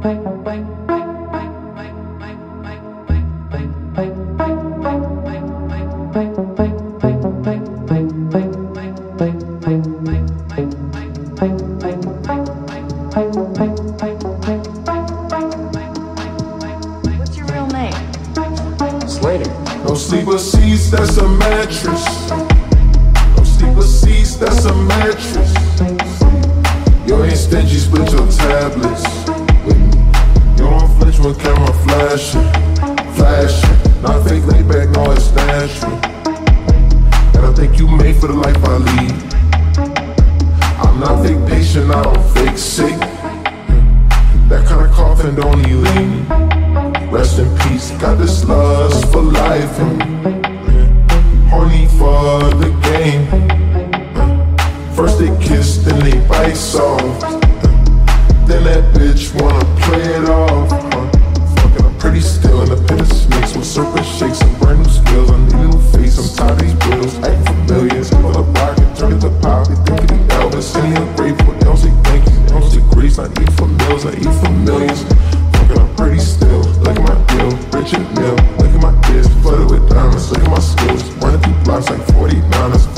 What's your real name? Slater. No sleeper seats, that's a mattress. No sleeper seats, that's a mattress. You ain't stingy, split your tablets with me. You don't flinch when camera flashing, flashing. Not fake laid back, no, it's natural. And I think you made for the life I lead. I'm not fake patient, I don't fake sick. That kind of coffin don't even leave. Rest in peace, got this lust for life and horny for the game. First they kiss, then they bite soft. Then that bitch wanna play it off. Fucking I'm pretty still, independent snakes with serpent shakes and brand new skills. I need a new face, I'm tired of these bills. Acting familiar, for the pocket, turn it to pop. They think it Elvis, sending a grateful. They don't say thank you, they don't say grace. I eat for meals, I eat for millions. I'm pretty still, look at my deal, Richard Mill. Look at my disc, flooded with diamonds, look at my skills. Running through blocks like 49ers.